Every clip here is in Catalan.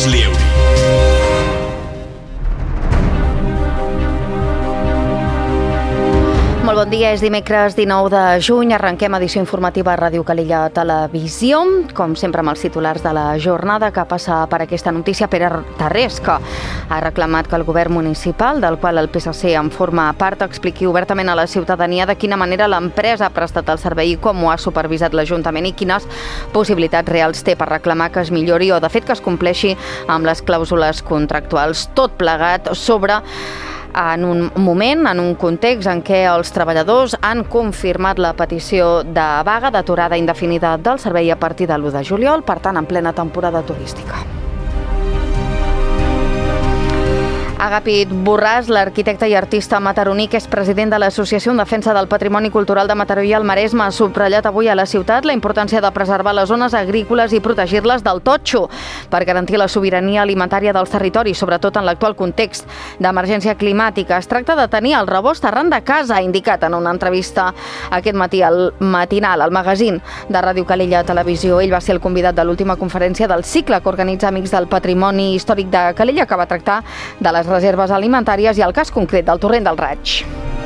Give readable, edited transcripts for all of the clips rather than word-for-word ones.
Lieuri. Molt bon dia, és dimecres 19 de juny, arrenquem edició informativa a Ràdio Calella Televisió, com sempre amb els titulars de la jornada. Que passa per aquesta notícia? Pere Tarrés, que ha reclamat que el govern municipal, del qual el PSC en forma part, expliqui obertament a la ciutadania de quina manera l'empresa ha prestat el servei i com ho ha supervisat l'Ajuntament i quines possibilitats reals té per reclamar que es millori o, de fet, que es compleixi amb les clàusules contractuals. Tot plegat en un moment, en un context en què els treballadors han confirmat la petició de vaga d'aturada indefinida del servei a partir de l'1 de juliol, per tant, en plena temporada turística. Agapit Borràs, l'arquitecte i artista mataroní, que és president de l'Associació en Defensa del Patrimoni Cultural de Mataró i el Maresme, ha subratllat avui a la ciutat la importància de preservar les zones agrícoles i protegir-les del totxo per garantir la sobirania alimentària dels territoris, sobretot en l'actual context d'emergència climàtica. Es tracta de tenir el rebost arran de casa, ha indicat en una entrevista aquest matí al Matinal, al magazín de Ràdio Calella Televisió. Ell va ser el convidat de l'última conferència del cicle que organitza Amics del Patrimoni Històric de Calella, que va tractar de les reserves alimentàries i el cas concret del Torrent del Raig.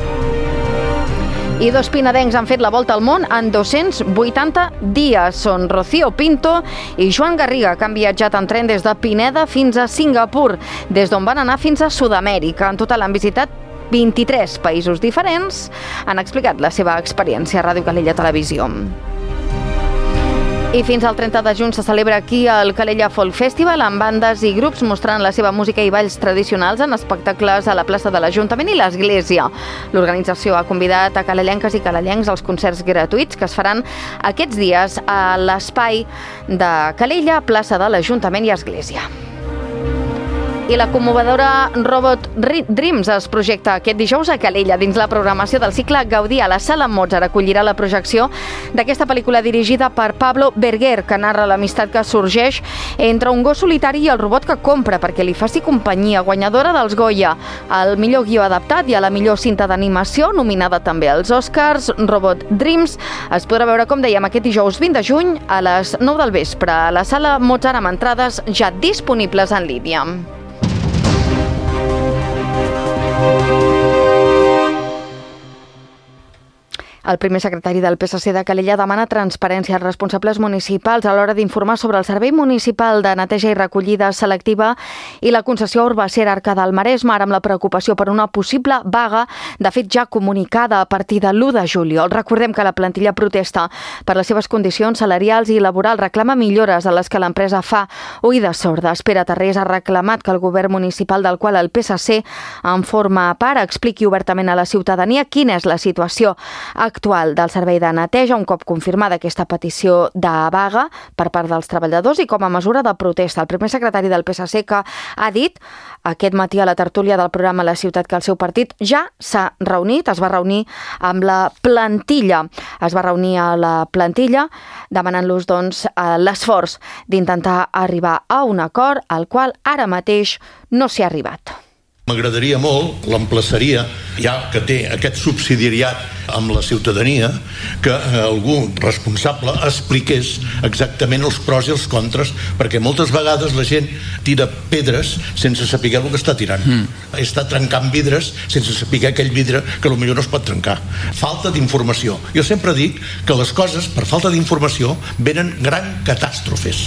I dos pinadencs han fet la volta al món en 280 dies. Són Rocío Pinto i Joan Garriga, que han viatjat en tren des de Pineda fins a Singapur, des d'on van anar fins a Sud-amèrica. En total han visitat 23 països diferents. Han explicat la seva experiència a Ràdio Calella Televisió. I fins al 30 de juny se celebra aquí el Calella Folk Festival, amb bandes i grups mostrant la seva música i balls tradicionals en espectacles a la plaça de l'Ajuntament i l'Església. L'organització ha convidat a calellenques i calellencs als concerts gratuïts que es faran aquests dies a l'espai de Calella, plaça de l'Ajuntament i Església. I la commovedora Robot Dreams es projecta aquest dijous a Calella dins la programació del cicle Gaudí. A la Sala Mozart acollirà la projecció d'aquesta pel·lícula dirigida per Pablo Berger, que narra l'amistat que sorgeix entre un gos solitari i el robot que compra perquè li faci companyia, guanyadora dels Goya, al millor guió adaptat i a la millor cinta d'animació, nominada també als Oscars. Robot Dreams es podrà veure, com dèiem, aquest dijous 20 de juny a les 9 del vespre a la Sala Mozart, amb entrades ja disponibles en línia. El primer secretari del PSC de Calella demana transparència als responsables municipals a l'hora d'informar sobre el Servei Municipal de Neteja i Recollida Selectiva i la concessió Urbacera Arca del Maresme, ara amb la preocupació per una possible vaga, de fet ja comunicada a partir de l'1 de juliol. Recordem que la plantilla protesta per les seves condicions salarials i laborals, reclama millores a les que l'empresa fa oïdes sordes. Pere Tarrés ha reclamat que el govern municipal, del qual el PSC en forma part, expliqui obertament a la ciutadania quina és la situació actual del servei de neteja, un cop confirmada aquesta petició de vaga per part dels treballadors i com a mesura de protesta. El primer secretari del PSC, que ha dit aquest matí a la tertúlia del programa La Ciutat que el seu partit ja s'ha reunit, es va reunir amb la plantilla. Es va reunir a la plantilla demanant-los l'esforç d'intentar arribar a un acord al qual ara mateix no s'hi ha arribat. M'agradaria molt, l'emplaçaria, ja que té aquest subsidiariat amb la ciutadania, que algú responsable expliqués exactament els pros i els contres, perquè moltes vegades la gent tira pedres sense saber el que està tirant. Està trencant vidres sense saber aquell vidre que potser no es pot trencar. Falta d'informació. Jo sempre dic que les coses, per falta d'informació, venen grans catàstrofes.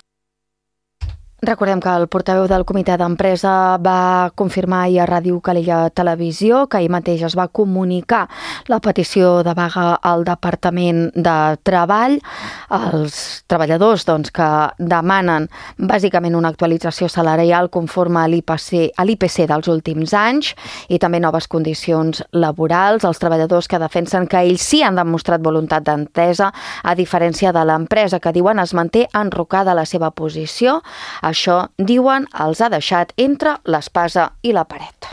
Recordem que el portaveu del comitè d'empresa va confirmar ahir a Ràdio Calella Televisió que ahir mateix es va comunicar la petició de vaga al Departament de Treball. Els treballadors que demanen bàsicament una actualització salarial conforme a l'IPC dels últims anys i també noves condicions laborals. Els treballadors que defensen que ells sí han demostrat voluntat d'entesa, a diferència de l'empresa, que diuen es manté enrocada a la seva posició. Això, diuen, els ha deixat entre l'espasa i la paret.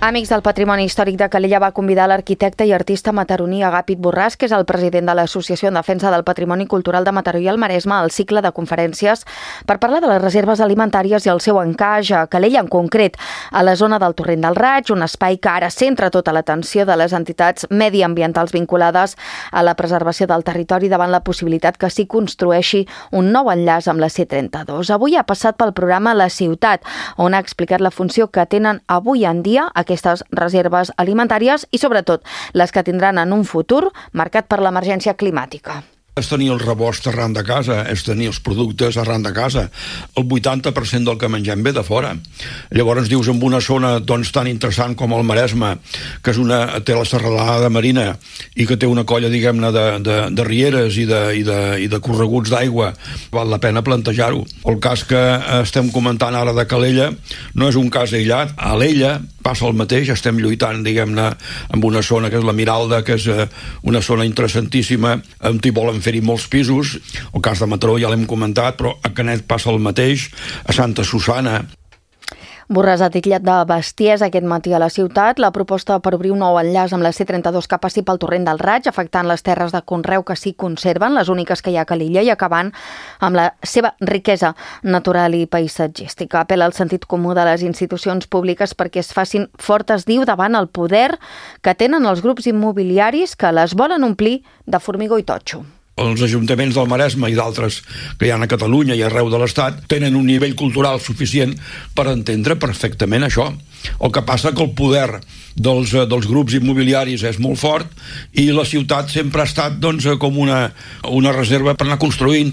Amics del Patrimoni Històric de Calella va convidar l'arquitecte i artista mataroní Agàpit Borràs, que és el president de l'Associació en Defensa del Patrimoni Cultural de Mataró i el Maresme, al cicle de conferències per parlar de les reserves alimentàries i el seu encaix a Calella, en concret a la zona del Torrent del Raig, un espai que ara centra tota l'atenció de les entitats mediambientals vinculades a la preservació del territori davant la possibilitat que s'hi construeixi un nou enllaç amb la C32. Avui ha passat pel programa La Ciutat, on ha explicat la funció que tenen avui en dia aquestes reserves alimentàries i, sobretot, les que tindran en un futur marcat per l'emergència climàtica. És tenir el rebost arran de casa, és tenir els productes arran de casa. El 80% del que mengem ve de fora. Llavors dius, en una zona tan interessant com el Maresme, que té la serralada marina i que té una colla, diguem-ne, de rieres i de correguts d'aigua, val la pena plantejar-ho. El cas que estem comentant ara de Calella no és un cas aïllat. A l'Ella passa el mateix, estem lluitant, diguem-ne, amb una zona que és la Miralda, que és una zona interessantíssima, amb qui volen fer-hi molts pisos. El cas de Mataró ja l'hem comentat, però a Canet passa el mateix, a Santa Susana. Borràs ha titllat de bestiesa aquest matí a la ciutat la proposta per obrir un nou enllaç amb la C32 que passi pel Torrent del Raig, afectant les terres de conreu que s'hi conserven, les úniques que hi ha a Calella, i acabant amb la seva riquesa natural i paisatgística. Apel·la al sentit comú de les institucions públiques perquè es facin fortes, diu, davant el poder que tenen els grups immobiliaris que les volen omplir de formigó i totxo. Els ajuntaments del Maresme i d'altres que hi ha a Catalunya i arreu de l'Estat tenen un nivell cultural suficient per entendre perfectament això. El que passa que el poder dels grups immobiliaris és molt fort i la ciutat sempre ha estat com una reserva per anar construint.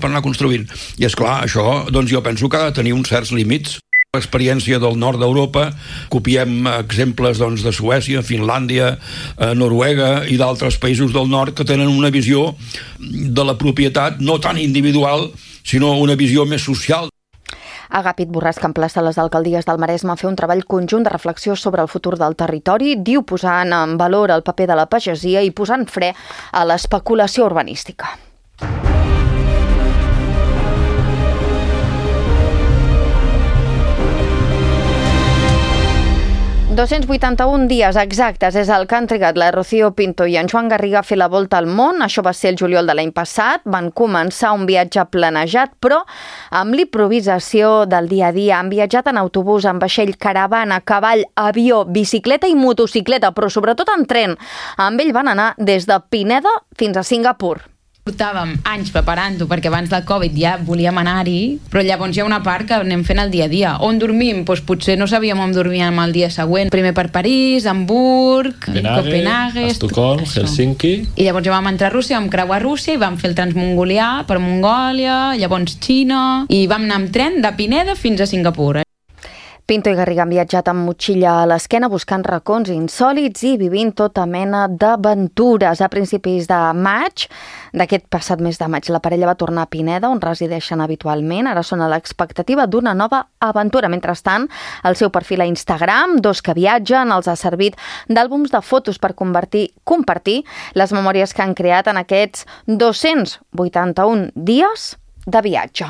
I és clar, això jo penso que ha de tenir uns certs límits. L'experiència del nord d'Europa, copiem exemples de Suècia, Finlàndia, Noruega i d'altres països del nord que tenen una visió de la propietat no tan individual, sinó una visió més social. Agàpit Borràs, que emplaça les alcaldies del Maresme a fer un treball conjunt de reflexió sobre el futur del territori, diu posant en valor el paper de la pagesia i posant fre a l'especulació urbanística. 281 dies exactes és el que han trigat la Rocío Pinto i en Joan Garriga a fer la volta al món. Això va ser el juliol de l'any passat. Van començar un viatge planejat, però amb l'improvisació del dia a dia. Han viatjat en autobús, en vaixell, caravana, cavall, avió, bicicleta i motocicleta, però sobretot en tren. Amb ell van anar des de Pineda fins a Singapur. Portàvem anys preparant-ho perquè abans del Covid ja volíem anar-hi, però llavors hi ha una part que anem fent el dia a dia. On dormim? Doncs potser no sabíem on dormíem el dia següent. Primer per París, Hamburg, Copenhague, Estocolm, Helsinki. I llavors ja vam entrar a Rússia, vam creuar Rússia i vam fer el transmongolià per Mongòlia, llavors Xina, i vam anar amb tren de Pineda fins a Singapur. Pinto i Garriga han viatjat amb motxilla a l'esquena buscant racons insòlits i vivint tota mena d'aventures. A principis de maig, d'aquest passat mes de maig, la parella va tornar a Pineda, on resideixen habitualment. Ara són a l'expectativa d'una nova aventura. Mentrestant, el seu perfil a Instagram, dos que viatgen, els ha servit d'àlbums de fotos per compartir les memòries que han creat en aquests 281 dies de viatge.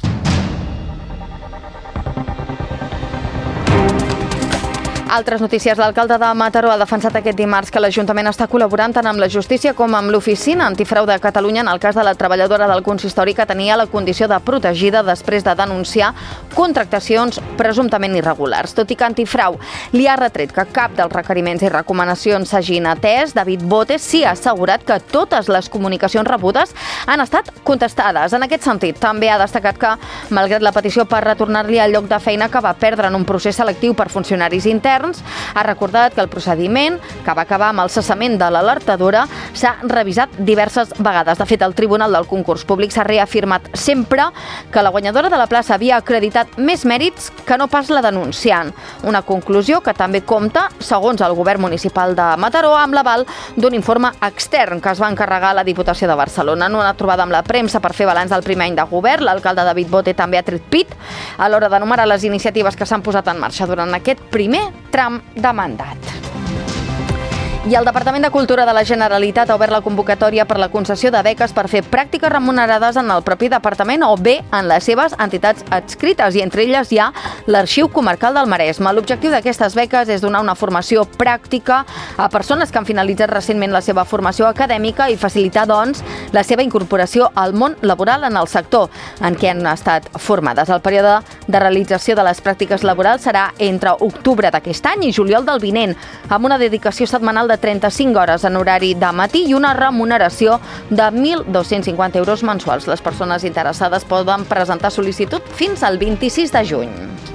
Altres notícies. L'alcalde de Mataró ha defensat aquest dimarts que l'Ajuntament està col·laborant tant amb la justícia com amb l'Oficina Antifrau de Catalunya en el cas de la treballadora del consistori que tenia la condició de protegida després de denunciar contractacions presumptament irregulars. Tot i que Antifrau li ha retret que cap dels requeriments i recomanacions s'hagin atès, David Bote sí ha assegurat que totes les comunicacions rebudes han estat contestades. En aquest sentit, també ha destacat que, malgrat la petició per retornar-li al lloc de feina que va perdre en un procés selectiu per funcionaris interns, ha recordat que el procediment, que va acabar amb el cessament de l'alertadora, s'ha revisat diverses vegades. De fet, el Tribunal del Concurs Públic s'ha reafirmat sempre que la guanyadora de la plaça havia acreditat més mèrits que no pas la denunciant. Una conclusió que també compta, segons el govern municipal de Mataró, amb l'aval d'un informe extern que es va encarregar a la Diputació de Barcelona. En una trobada amb la premsa per fer balanç del primer any de govern, l'alcalde David Bote també ha tret pit a l'hora d'enumerar les iniciatives que s'han posat en marxa durant aquest primer tram de mandat. I el Departament de Cultura de la Generalitat ha obert la convocatòria per la concessió de beques per fer pràctiques remunerades en el propi departament o bé en les seves entitats adscrites, i entre elles hi ha l'Arxiu Comarcal del Maresme. L'objectiu d'aquestes beques és donar una formació pràctica a persones que han finalitzat recentment la seva formació acadèmica i facilitar, doncs, la seva incorporació al món laboral en el sector en què han estat formades. El període de realització de les pràctiques laborals serà entre octubre d'aquest any i juliol del vinent, amb una dedicació setmanal de 35 hores en horari de matí i una remuneració de 1.250 euros mensuals. Les persones interessades poden presentar sol·licitud fins al 26 de juny.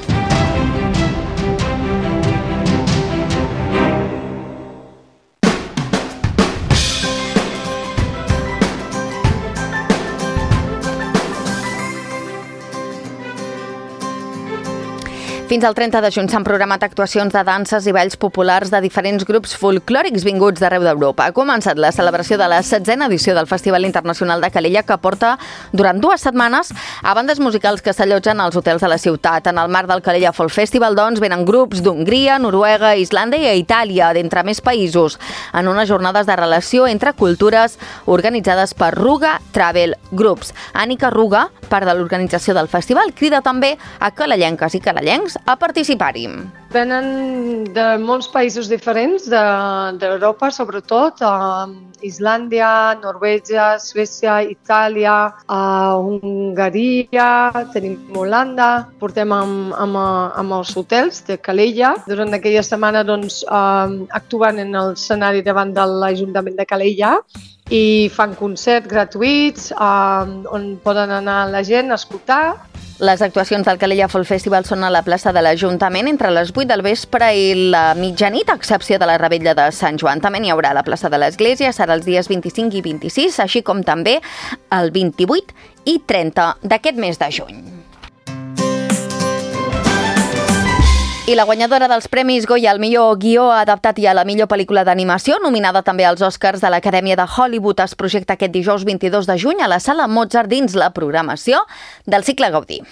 Fins al 30 de juny s'han programat actuacions de danses i balls populars de diferents grups folclòrics vinguts d'arreu d'Europa. Ha començat la celebració de la 16a edició del Festival Internacional de Calella, que porta durant 2 setmanes a bandes musicals que s'allotgen als hotels de la ciutat. En el marc del Calella Folk Festival, doncs, venen grups d'Hongria, Noruega, Islàndia i Itàlia, d'entre més països, en unes jornades de relació entre cultures organitzades per Ruga Travel Groups. Ànica Ruga, part de l'organització del festival, crida també a calellenques i calellencs a participar-hi. Venen de molts països diferents d'Europa, sobretot Islàndia, Norvegia, Suècia, Itàlia, Hongaria, tenim Holanda. Portem amb els hotels de Calella. Durant aquella setmana actuen en l'escenari davant de l'Ajuntament de Calella i fan concerts gratuïts on poden anar la gent a escoltar. Les actuacions del Calella Folk Festival són a la plaça de l'Ajuntament entre les 8 del vespre i la mitjanit, a excepció de la Revetlla de Sant Joan. També n'hi haurà a la plaça de l'Església, serà els dies 25 i 26, així com també el 28 i 30 d'aquest mes de juny. I la guanyadora dels Premis Goya al millor guió adaptat i a la millor pel·lícula d'animació, nominada també als Oscars de l'Acadèmia de Hollywood, es projecta aquest dijous 22 de juny a la Sala Mozart dins la programació del cicle Gaudí.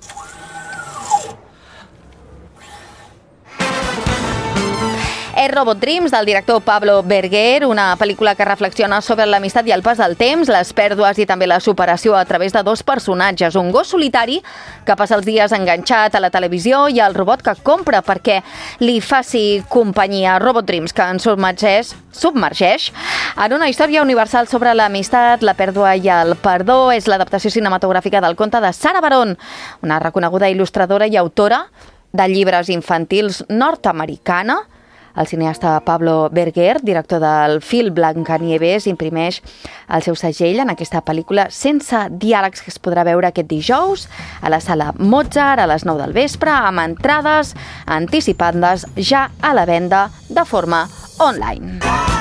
És Robot Dreams, del director Pablo Berger, una pel·lícula que reflexiona sobre l'amistat i el pas del temps, les pèrdues i també la superació a través de 2 personatges, un gos solitari que passa els dies enganxat a la televisió i el robot que compra perquè li faci companyia. Robot Dreams, que ens submergeix en una història universal sobre l'amistat, la pèrdua i el perdó. És l'adaptació cinematogràfica del conte de Sarah Baron, una reconeguda il·lustradora i autora de llibres infantils nord-americana. El cineasta Pablo Berger, director del film Blancanieves, imprimeix el seu segell en aquesta pel·lícula sense diàlegs, que es podrà veure aquest dijous a la Sala Mozart a les 9 del vespre, amb entrades anticipades ja a la venda de forma online.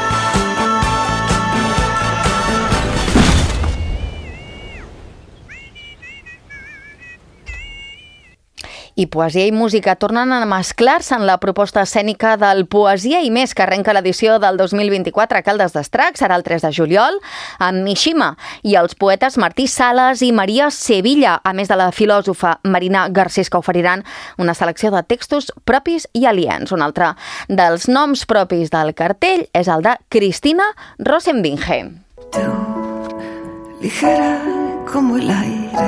I poesia i música tornen a mesclar-se en la proposta escènica del Poesia i Més, que arrenca l'edició del 2024 a Caldes d'Estrac. Serà el 3 de juliol, amb Mishima i els poetes Martí Sales i Maria Sevilla, a més de la filòsofa Marina Garcés, que oferiran una selecció de textos propis i aliens. Un altre dels noms propis del cartell és el de Cristina Rosenbinge. Tú, ligera como el aire.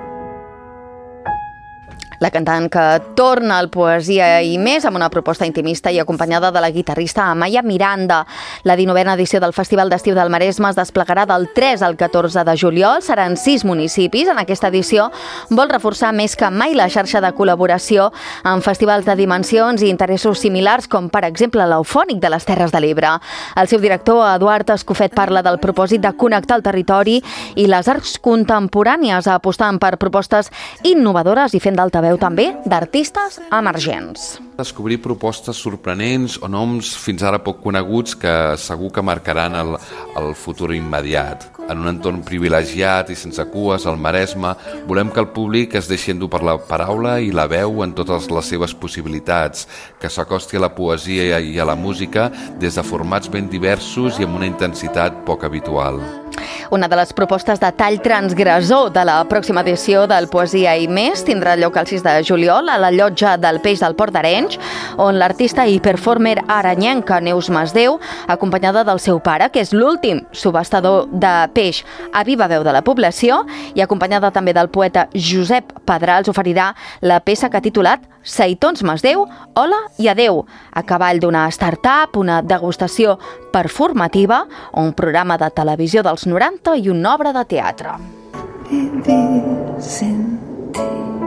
La cantant que torna al Poesia i Més amb una proposta intimista i acompanyada de la guitarrista Amaya Miranda. La 19a edició del Festival d'Estiu del Maresme es desplegarà del 3 al 14 de juliol. Seran 6 municipis. En aquesta edició vol reforçar més que mai la xarxa de col·laboració amb festivals de dimensions i interessos similars, com per exemple l'Eufònic de les Terres de l'Ebre. El seu director, Eduard Escofet, parla del propòsit de connectar el territori i les arts contemporànies, apostant per propostes innovadores i fent d'altaveu també d'artistes emergents. Descobrir propostes sorprenents o noms fins ara poc coneguts que segur que marcaran el futur immediat. En un entorn privilegiat i sense cues al Maresme, volem que el públic es deixi endur per la paraula i la veu en totes les seves possibilitats, que s'acosti a la poesia i a la música des de formats ben diversos i amb una intensitat poc habitual. Una de les propostes de tall transgressor de la pròxima edició del Poesia i Més tindrà lloc el 6 de juliol a la Llotja del Peix del Port d'Arenys, on l'artista i performer aranyenca Neus Masdeu, acompanyada del seu pare, que és l'últim subhastador de peix a viva veu de la població, i acompanyada també del poeta Josep Pedrals, oferirà la peça que ha titulat Seitons Masdeu, hola i adeu, a cavall d'una startup, una degustació performativa o un programa de televisió dels 90 i una obra de teatre. Vivir sin ti.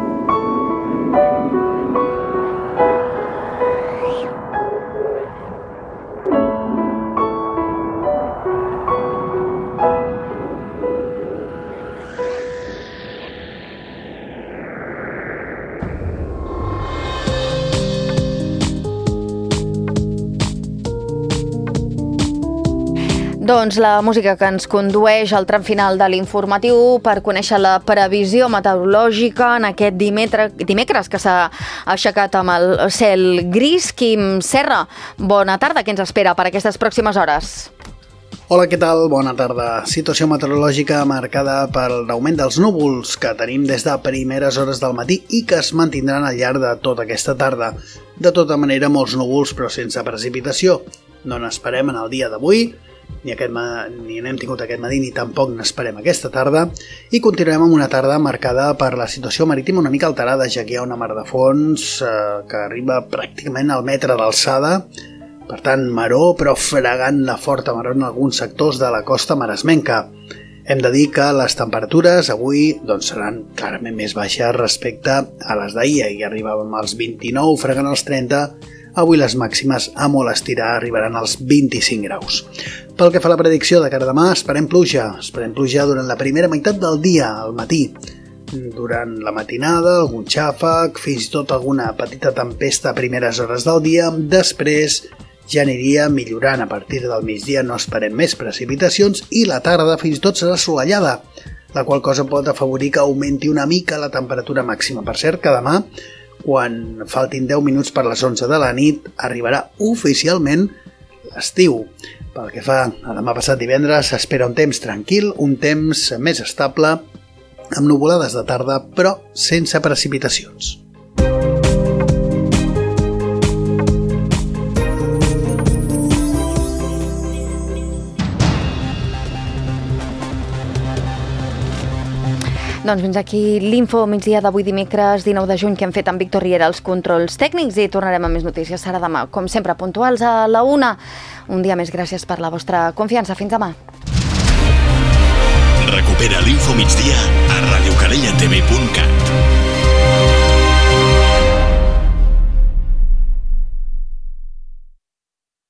Doncs la música que ens condueix al tram final de l'informatiu per conèixer la previsió meteorològica en aquest dimecres que s'ha aixecat amb el cel gris. Quim Serra, bona tarda, què ens espera per aquestes pròximes hores? Hola, què tal? Bona tarda. Situació meteorològica marcada pel augment dels núvols que tenim des de primeres hores del matí i que es mantindran al llarg de tota aquesta tarda. De tota manera, molts núvols però sense precipitació. No n'esperem en el dia d'avui, ni n'hem tingut aquest matí ni tampoc n'esperem aquesta tarda, i continuem amb una tarda marcada per la situació marítima una mica alterada, ja que hi ha una mar de fons que arriba pràcticament al metre d'alçada, per tant maró, però fregant la forta maró en alguns sectors de la costa maresmenca. Hem de dir que les temperatures avui seran clarament més baixes respecte a les d'ahir, i arribàvem als 29, fregant els 30. Avui les màximes a molt estirar arribaran als 25 graus. Pel que fa a la predicció de cara a demà, esperem pluja durant la primera meitat del dia, al matí. Durant la matinada, algun xàfec, fins i tot alguna petita tempesta a primeres hores del dia. Després ja aniria millorant a partir del migdia, no esperem més precipitacions, i la tarda fins i tot serà assolellada, la qual cosa pot afavorir que augmenti una mica la temperatura màxima. Per cert, que demà, quan faltin 10 minuts per les 11 de la nit, arribarà oficialment l'estiu. Pel que fa a demà passat divendres, s'espera un temps tranquil, un temps més estable, amb nuvolades de tarda, però sense precipitacions. Doncs fins aquí l'info migdia d'avui dimecres 19 de juny que hem fet amb Víctor Riera els controls tècnics, i tornarem amb més notícies. Serà demà, com sempre, puntuals a la 1. Un dia més, gràcies per la vostra confiança. Fins demà. Recupera l'Info Migdia a radiocadellatv.cat.